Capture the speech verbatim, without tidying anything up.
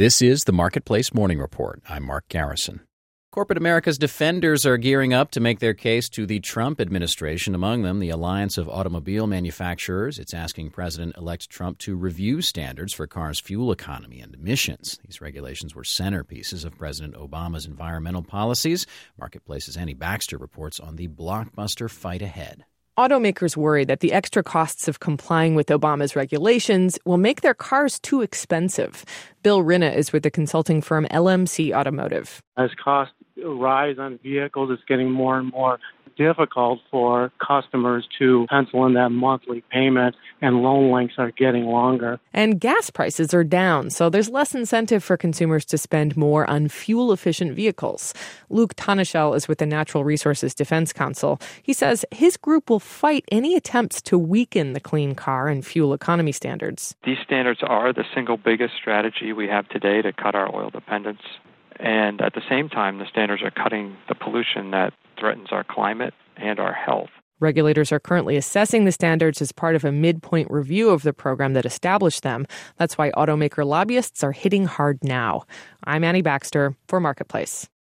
This is the Marketplace Morning Report. I'm Mark Garrison. Corporate America's defenders are gearing up to make their case to the Trump administration, among them the Alliance of Automobile Manufacturers. It's asking President-elect Trump to review standards for cars' fuel economy and emissions. These regulations were centerpieces of President Obama's environmental policies. Marketplace's Annie Baxter reports on the blockbuster fight ahead. Automakers worry that the extra costs of complying with Obama's regulations will make their cars too expensive. Bill Rinna is with the consulting firm L M C Automotive. As costs rise on vehicles, it's getting more and more difficult for customers to pencil in that monthly payment, and loan lengths are getting longer. And gas prices are down, so there's less incentive for consumers to spend more on fuel-efficient vehicles. Luke Tanishel is with the Natural Resources Defense Council. He says his group will fight any attempts to weaken the clean car and fuel economy standards. These standards are the single biggest strategy we have today to cut our oil dependence. And at the same time, the standards are cutting the pollution that threatens our climate and our health. Regulators are currently assessing the standards as part of a midpoint review of the program that established them. That's why automaker lobbyists are hitting hard now. I'm Annie Baxter for Marketplace.